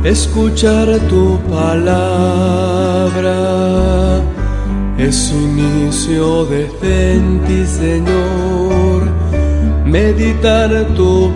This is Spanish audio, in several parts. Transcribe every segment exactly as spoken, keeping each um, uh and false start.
Escuchar tu palabra es inicio decenti, Señor. Meditar tu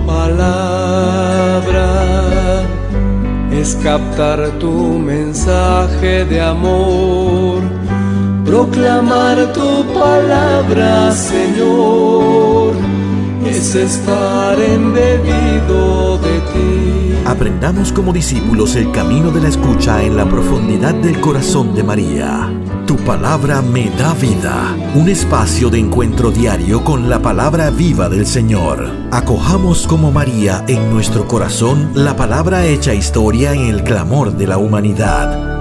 palabra es captar tu mensaje de amor. Proclamar tu palabra, Señor, es estar embebido de ti. Aprendamos como discípulos el camino de la escucha en la profundidad del corazón de María. Tu palabra me da vida. Un espacio de encuentro diario con la palabra viva del Señor. Acojamos como María en nuestro corazón la palabra hecha historia en el clamor de la humanidad.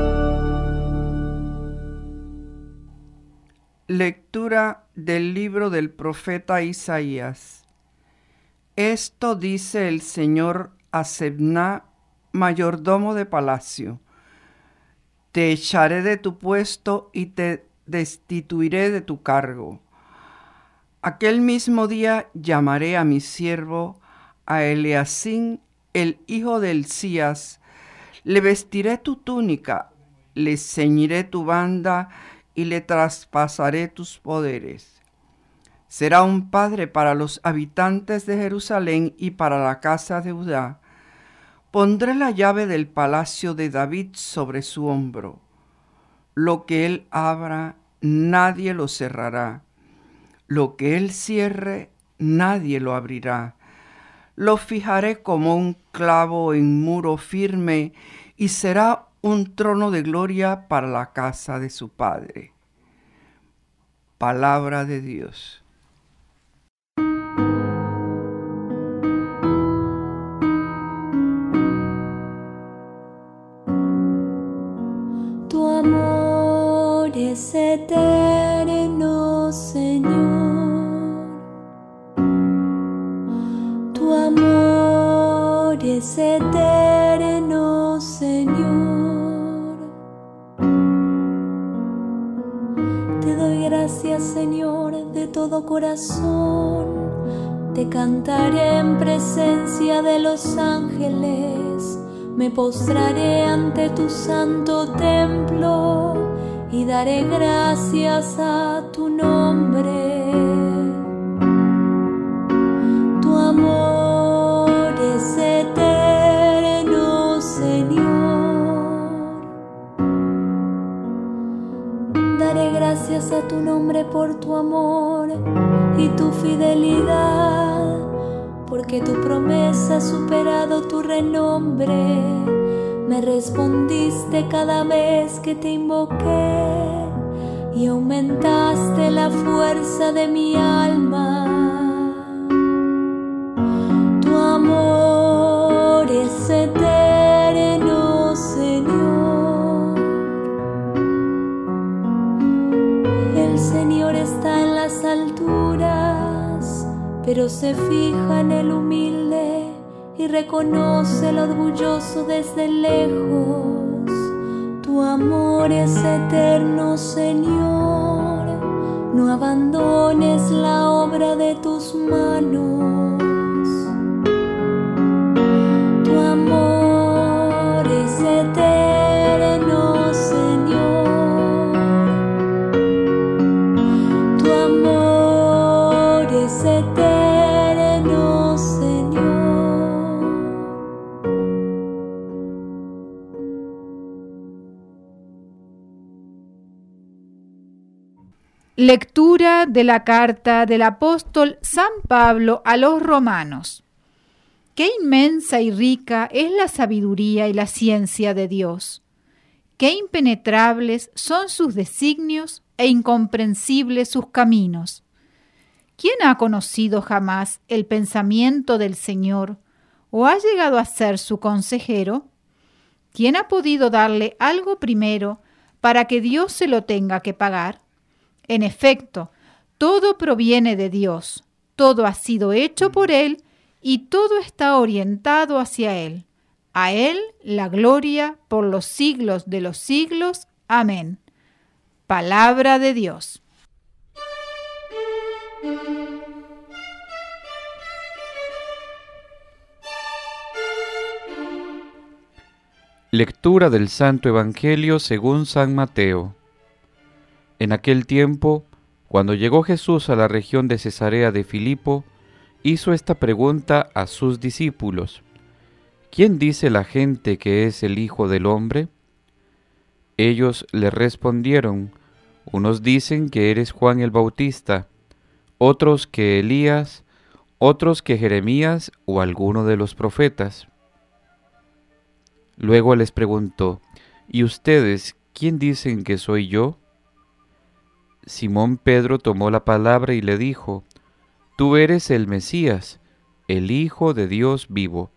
Lectura del libro del profeta Isaías. Esto dice el Señor a Sebna, mayordomo de palacio: te echaré de tu puesto y te destituiré de tu cargo. Aquel mismo día llamaré a mi siervo, a Eliacim, el hijo de Hilcías. Le vestiré tu túnica, le ceñiré tu banda y le traspasaré tus poderes. Será un padre para los habitantes de Jerusalén y para la casa de Judá. Pondré la llave del palacio de David sobre su hombro. Lo que él abra, nadie lo cerrará. Lo que él cierre, nadie lo abrirá. Lo fijaré como un clavo en muro firme y será un trono de gloria para la casa de su padre. Palabra de Dios. Tu amor es eterno, Señor. Tu amor es eterno, Señor. Te doy gracias, Señor, de todo corazón. Te cantaré en presencia de los ángeles. Me postraré ante tu santo templo y daré gracias a tu nombre. Tu amor es eterno, Señor. Daré gracias a tu nombre por tu amor y tu fidelidad, porque tu promesa ha superado tu renombre. Me respondiste cada vez que te invoqué y aumentaste la fuerza de mi alma. Tu amor es eterno, Señor. El Señor está en las alturas, pero se fija en el humilde y reconoce el orgulloso desde lejos. Tu amor es eterno, Señor. No abandones la obra de tus manos. Tu amor es eterno, Señor. Tu amor es eterno, Señor. Lectura de la carta del apóstol San Pablo a los romanos. Qué inmensa y rica es la sabiduría y la ciencia de Dios. Qué impenetrables son sus designios e incomprensibles sus caminos. ¿Quién ha conocido jamás el pensamiento del Señor o ha llegado a ser su consejero? ¿Quién ha podido darle algo primero para que Dios se lo tenga que pagar? En efecto, todo proviene de Dios, todo ha sido hecho por Él y todo está orientado hacia Él. A Él la gloria por los siglos de los siglos. Amén. Palabra de Dios. Lectura del Santo Evangelio según San Mateo. En aquel tiempo, cuando llegó Jesús a la región de Cesarea de Filipo, hizo esta pregunta a sus discípulos: ¿Quién dice la gente que es el Hijo del Hombre? Ellos le respondieron: unos dicen que eres Juan el Bautista, otros que Elías, otros que Jeremías o alguno de los profetas. Luego les preguntó: ¿y ustedes quién dicen que soy yo? Simón Pedro tomó la palabra y le dijo: Tú eres el Mesías, el Hijo de Dios vivo.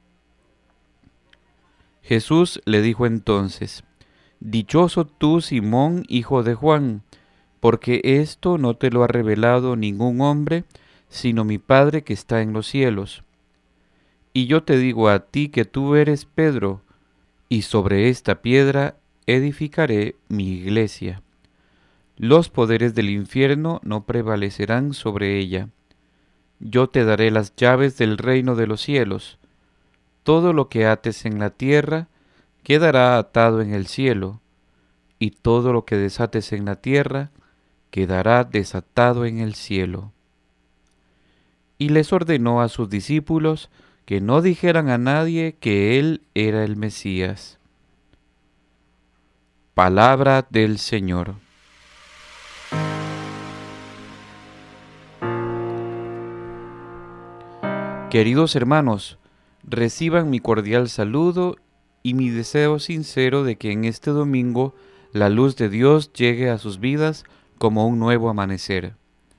Jesús le dijo entonces: Dichoso tú, Simón, hijo de Juan, porque esto no te lo ha revelado ningún hombre, sino mi Padre que está en los cielos. Y yo te digo a ti que tú eres Pedro, y sobre esta piedra edificaré mi iglesia. Los poderes del infierno no prevalecerán sobre ella. Yo te daré las llaves del reino de los cielos. Todo lo que ates en la tierra quedará atado en el cielo, y todo lo que desates en la tierra quedará desatado en el cielo. Y les ordenó a sus discípulos que no dijeran a nadie que él era el Mesías. Palabra del Señor. Queridos hermanos, reciban mi cordial saludo y mi deseo sincero de que en este domingo la luz de Dios llegue a sus vidas como un nuevo amanecer.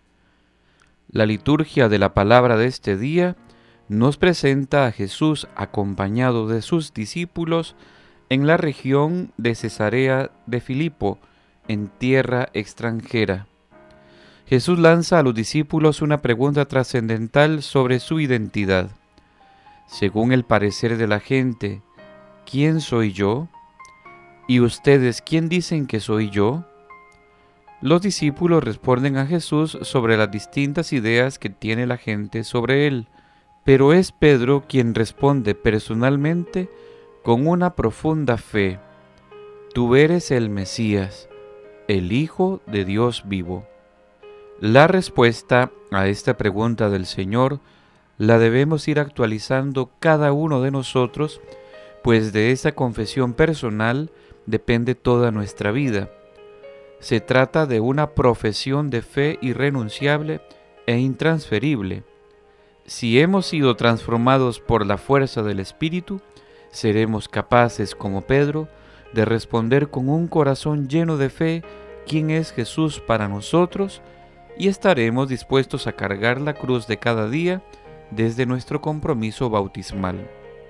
La liturgia de la palabra de este día nos presenta a Jesús acompañado de sus discípulos en la región de Cesarea de Filipo, en tierra extranjera. Jesús lanza a los discípulos una pregunta trascendental sobre su identidad. Según el parecer de la gente, ¿quién soy yo? ¿Y ustedes quién dicen que soy yo? Los discípulos responden a Jesús sobre las distintas ideas que tiene la gente sobre él, pero es Pedro quien responde personalmente con una profunda fe: Tú eres el Mesías, el Hijo de Dios vivo. La respuesta a esta pregunta del Señor la debemos ir actualizando cada uno de nosotros, pues de esa confesión personal depende toda nuestra vida. Se trata de una profesión de fe irrenunciable e intransferible. Si hemos sido transformados por la fuerza del Espíritu, seremos capaces, como Pedro, de responder con un corazón lleno de fe quién es Jesús para nosotros, y estaremos dispuestos a cargar la cruz de cada día desde nuestro compromiso bautismal.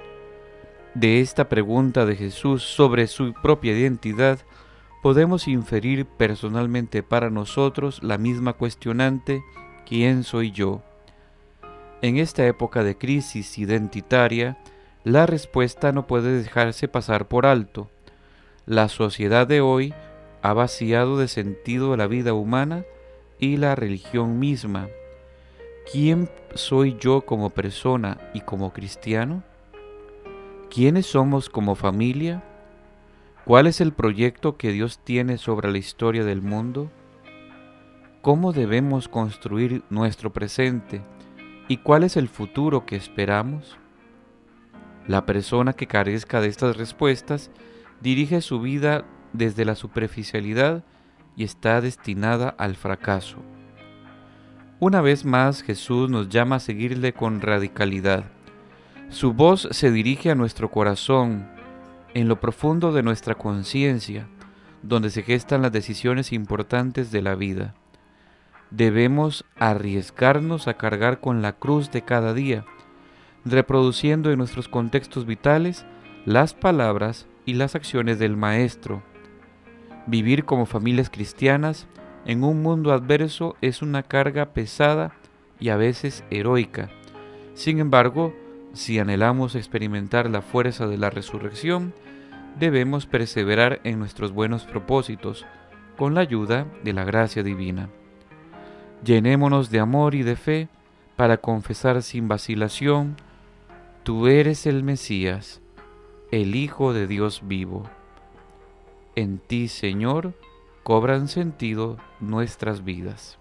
De esta pregunta de Jesús sobre su propia identidad, podemos inferir personalmente para nosotros la misma cuestionante: ¿quién soy yo? En esta época de crisis identitaria, la respuesta no puede dejarse pasar por alto. La sociedad de hoy ha vaciado de sentido la vida humana y la religión misma. ¿Quién soy yo como persona y como cristiano? ¿Quiénes somos como familia? ¿Cuál es el proyecto que Dios tiene sobre la historia del mundo? ¿Cómo debemos construir nuestro presente? ¿Y cuál es el futuro que esperamos? La persona que carezca de estas respuestas dirige su vida desde la superficialidad y está destinada al fracaso. Una vez más, Jesús nos llama a seguirle con radicalidad. Su voz se dirige a nuestro corazón, en lo profundo de nuestra conciencia, donde se gestan las decisiones importantes de la vida. Debemos arriesgarnos a cargar con la cruz de cada día, reproduciendo en nuestros contextos vitales las palabras y las acciones del Maestro. Vivir como familias cristianas en un mundo adverso es una carga pesada y a veces heroica. Sin embargo, si anhelamos experimentar la fuerza de la resurrección, debemos perseverar en nuestros buenos propósitos, con la ayuda de la gracia divina. Llenémonos de amor y de fe para confesar sin vacilación: Tú eres el Mesías, el Hijo de Dios vivo. En ti, Señor, cobran sentido nuestras vidas.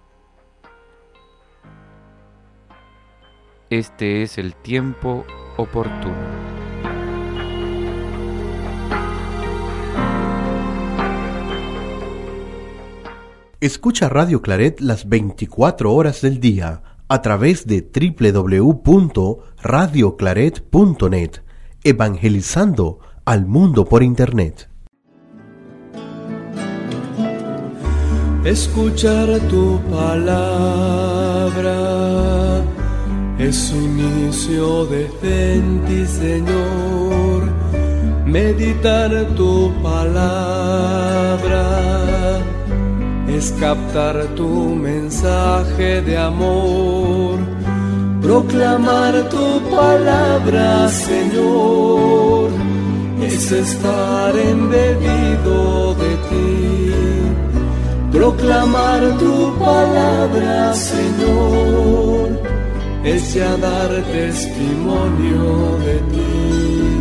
Este es el tiempo oportuno. Escucha Radio Claret las veinticuatro horas del día a través de doble u doble u doble u punto radio claret punto net, evangelizando al mundo por Internet. Escuchar tu palabra es un inicio de en ti, Señor. Meditar tu palabra es captar tu mensaje de amor. Proclamar tu palabra, Señor, es estar embebido de ti. Proclamar tu palabra, Señor, es ya dar testimonio de ti.